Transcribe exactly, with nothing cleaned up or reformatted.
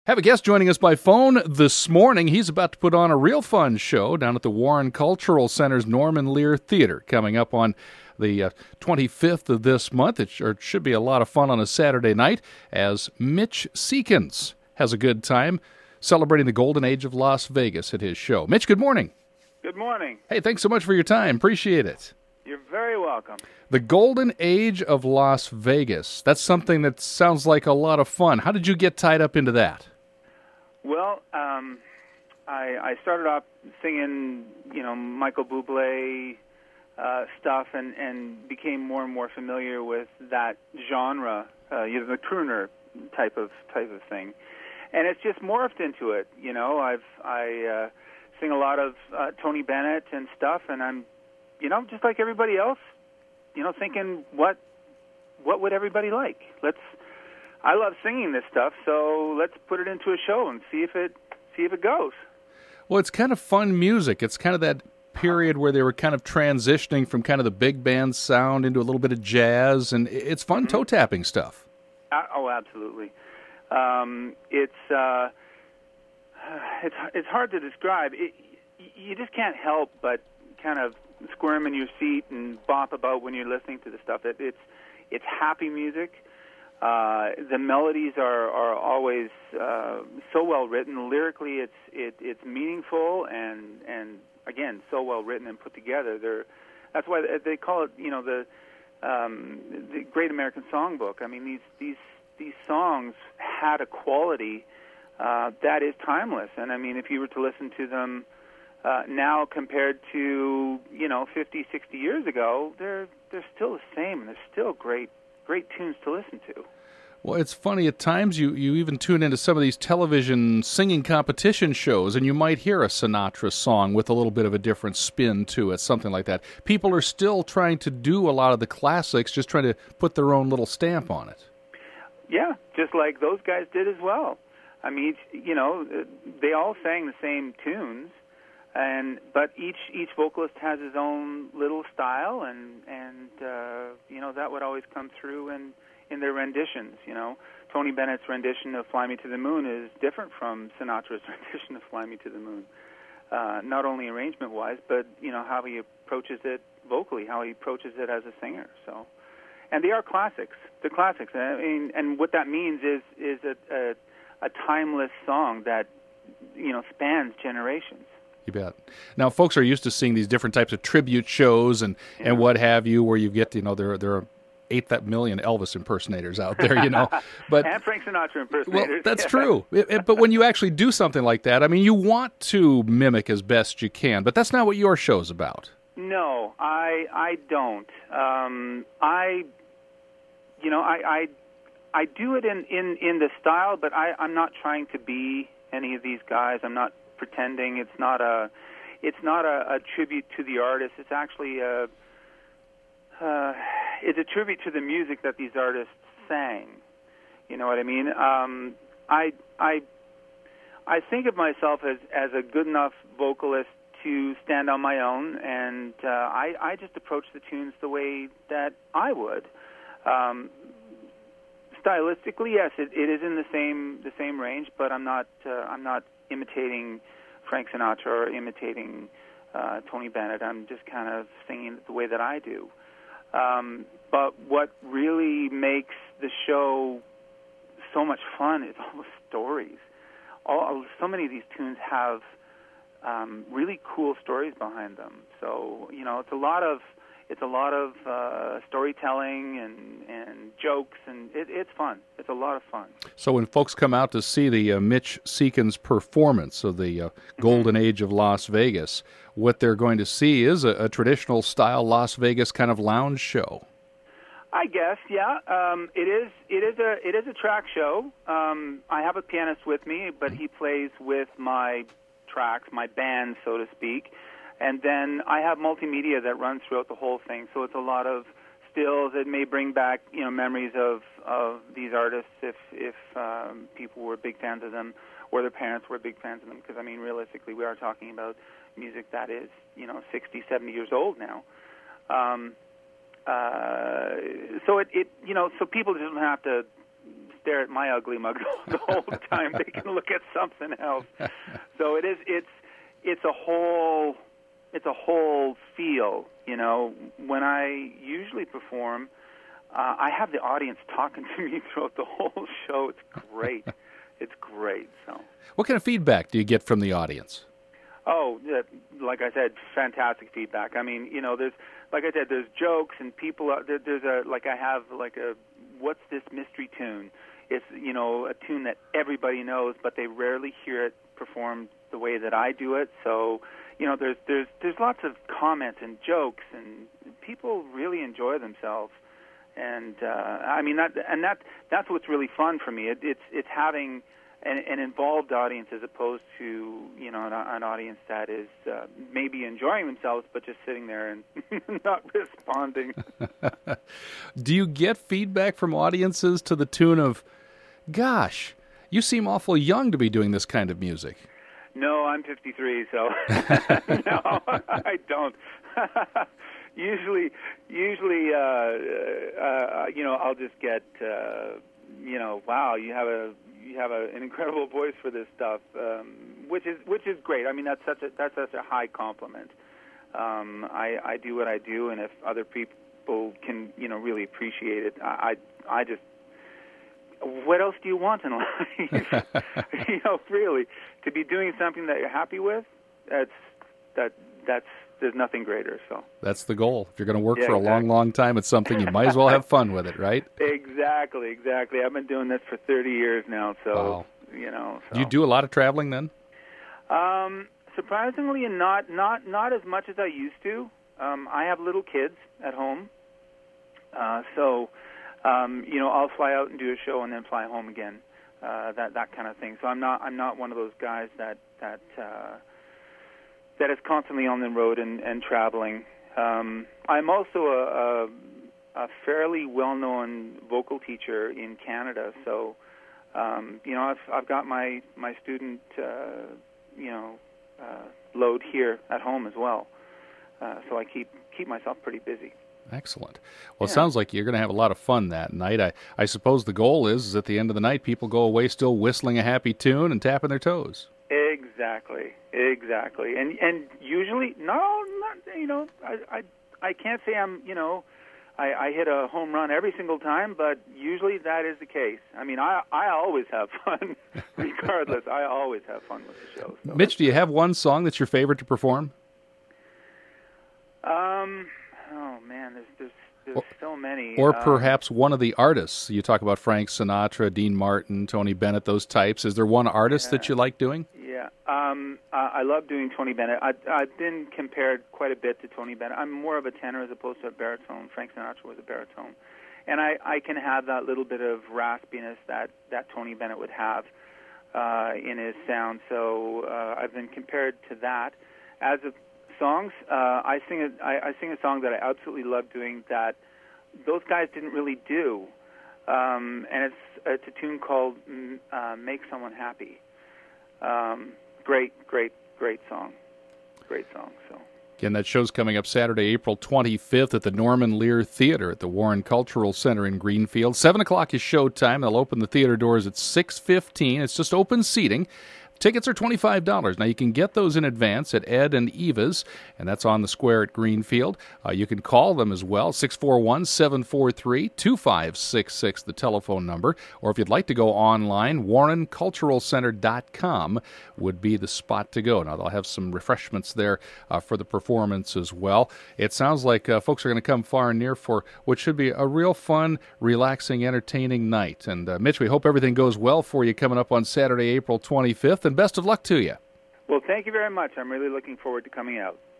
Have a guest joining us by phone this morning. He's about to put on a real fun show down at the Warren Cultural Center's Norman Lear Theater coming up on the uh, twenty-fifth of this month. It, sh- it should be a lot of fun on a Saturday night as Mitch Seekins has a good time celebrating the golden age of Las Vegas at his show. Mitch, good morning. Good morning. Hey, thanks so much for your time. Appreciate it. You're very welcome. The golden age of Las Vegas. That's something that sounds like a lot of fun. How did you get tied up into that? Well, um, I, I started off singing, you know, Michael Bublé uh, stuff, and, and became more and more familiar with that genre, uh, you know, the crooner type of type of thing, and it's just morphed into it. You know, I've I uh, sing a lot of uh, Tony Bennett and stuff, and I'm, you know, just like everybody else, you know, thinking what what would everybody like? Let's. I love singing this stuff, so let's put it into a show and see if it see if it goes. Well, it's kind of fun music. It's kind of that period where they were kind of transitioning from kind of the big band sound into a little bit of jazz, and it's fun Mm-hmm. toe-tapping stuff. Uh, oh, absolutely. Um, it's uh, it's it's hard to describe. It, you just can't help but kind of squirm in your seat and bop about when you're listening to the stuff. It, it's it's happy music. Uh, the melodies are, are always uh, so well written. Lyrically, it's it, it's meaningful and and again so well written and put together. They're, that's why they call it, you know, the um, the Great American Songbook. I mean, these these these songs had a quality uh, that is timeless. And I mean, if you were to listen to them uh, now compared to, you know, fifty, sixty years ago, they're they're still the same. They're still great. Great tunes to listen to. Well, it's funny, at times you, you even tune into some of these television singing competition shows, and you might hear a Sinatra song with a little bit of a different spin to it, something like that. People are still trying to do a lot of the classics, just trying to put their own little stamp on it. Yeah, just like those guys did as well. I mean, you know, they all sang the same tunes, and but each each vocalist has his own little style, and and uh, you know that would always come through in in their renditions. You know, Tony Bennett's rendition of "Fly Me to the Moon" is different from Sinatra's rendition of "Fly Me to the Moon." Uh, not only arrangement wise, but you know how he approaches it vocally, how he approaches it as a singer. So, and they are classics. They're classics. I mean, and what that means is is a a, a timeless song that you know spans generations. You bet. Now, folks are used to seeing these different types of tribute shows and, Yeah. and what have you, where you get, you know, there, there are eight that million Elvis impersonators out there, you know. But and Frank Sinatra well, impersonators. that's Yeah. true. It, it, but when you actually do something like that, I mean, you want to mimic as best you can, but that's not what your show's about. No, I I don't. Um, I, you know, I, I I do it in, in, in the style, but I, I'm not trying to be any of these guys. I'm not pretending. It's not a it's not a, a tribute to the artist. It's actually a uh, it's a tribute to the music that these artists sang. You know what I mean? Um, I I I think of myself as as a good enough vocalist to stand on my own, and uh, I I just approach the tunes the way that I would. Um, stylistically, yes, it, it is in the same the same range, but I'm not uh, I'm not imitating Frank Sinatra or imitating uh, Tony Bennett. I'm just kind of singing it the way that I do. Um, but what really makes the show so much fun is all the stories. All so many of these tunes have um, really cool stories behind them. So you know, it's a lot of it's a lot of uh, storytelling and, and jokes, and it, it's fun. It's a lot of fun. So when folks come out to see the uh, Mitch Seekins performance of the uh, Golden Age of Las Vegas, what they're going to see is a, a traditional style Las Vegas kind of lounge show. I guess, yeah. Um, it is. It is a. It is a track show. Um, I have a pianist with me, but he plays with my tracks, my band, so to speak. And then I have multimedia that runs throughout the whole thing, so it's a lot of stills that may bring back, you know, memories of, of these artists if if um, people were big fans of them or their parents were big fans of them. Because I mean, realistically, we are talking about music that is, you know, sixty, seventy years old now. Um, uh, so it, it, you know, so people don't have to stare at my ugly mug the whole time. They can look at something else. So it is. It's it's a whole it's a whole feel. You know, when I usually perform, uh, I have the audience talking to me throughout the whole show. It's great. It's great. So, what kind of feedback do you get from the audience? Oh, yeah, like I said, fantastic feedback. I mean, you know, there's, like I said, there's jokes and people. Are, there, there's a like I have like a what's this mystery tune? It's, you know, a tune that everybody knows, but they rarely hear it performed the way that I do it. So, you know, there's there's there's lots of comments and jokes, and people really enjoy themselves. And uh, I mean that, and that that's what's really fun for me. It, it's it's having an, an involved audience as opposed to, you know, an, an audience that is uh, maybe enjoying themselves but just sitting there and not responding. Do you get feedback from audiences to the tune of, "Gosh, you seem awful young to be doing this kind of music"? No, I'm fifty-three, so no, I don't. Usually, usually, uh, uh, you know, I'll just get, uh, you know, wow, you have a you have a, an incredible voice for this stuff, um, which is which is great. I mean, that's such a that's such a high compliment. Um, I, I do what I do, and if other people can, you know, really appreciate it, I I, I just. What else do you want in life? You know, really, to be doing something that you're happy with, that's that that's. There's nothing greater. So that's the goal. If you're going to work yeah, for a exactly. long, long time at something, you might as well have fun with it, right? Exactly, exactly. I've been doing this for thirty years now, so wow. you know. So. Do you do a lot of traveling then? Um, surprisingly, not not not as much as I used to. Um, I have little kids at home, uh, so um, you know, I'll fly out and do a show and then fly home again. Uh, that that kind of thing. So I'm not I'm not one of those guys that that. Uh, that is constantly on the road and, and traveling. Um, I'm also a, a, a fairly well-known vocal teacher in Canada, so um, you know I've I've got my my student uh, you know uh, load here at home as well, uh, so I keep keep myself pretty busy. Excellent. Well, yeah. It sounds like you're going to have a lot of fun that night. I, I suppose the goal is, is at the end of the night, people go away still whistling a happy tune and tapping their toes. Exactly, exactly, and and usually, no, not you know, I I, I can't say I'm you know, I, I hit a home run every single time, but usually that is the case. I mean, I I always have fun, regardless. I always have fun with the show. So Mitch, do you have one song that's your favorite to perform? Um, oh man, there's there's there's or, so many. Or um, perhaps one of the artists. You talk about Frank Sinatra, Dean Martin, Tony Bennett, those types. Is there one artist yeah. that you like doing? Yeah, um, uh, I love doing Tony Bennett. I, I've been compared quite a bit to Tony Bennett. I'm more of a tenor as opposed to a baritone. Frank Sinatra was a baritone. And I, I can have that little bit of raspiness that, that Tony Bennett would have uh, in his sound. So uh, I've been compared to that. As of songs, uh, I, sing a, I, I sing a song that I absolutely love doing that those guys didn't really do. Um, and it's, it's a tune called uh, Make Someone Happy. Um, great, great, great song. Great song. So again, that show's coming up Saturday, April twenty-fifth at the Norman Lear Theater at the Warren Cultural Center in Greenfield. Seven o'clock is showtime. They'll open the theater doors at six fifteen. It's just open seating. Tickets are twenty-five dollars. Now, you can get those in advance at Ed and Eva's, and that's on the square at Greenfield. Uh, you can call them as well, six four one, seven four three, two five six six, the telephone number. Or if you'd like to go online, warren cultural center dot com would be the spot to go. Now, they'll have some refreshments there uh, for the performance as well. It sounds like uh, folks are going to come far and near for what should be a real fun, relaxing, entertaining night. And, uh, Mitch, we hope everything goes well for you coming up on Saturday, April twenty-fifth. And best of luck to you. Well, thank you very much. I'm really looking forward to coming out.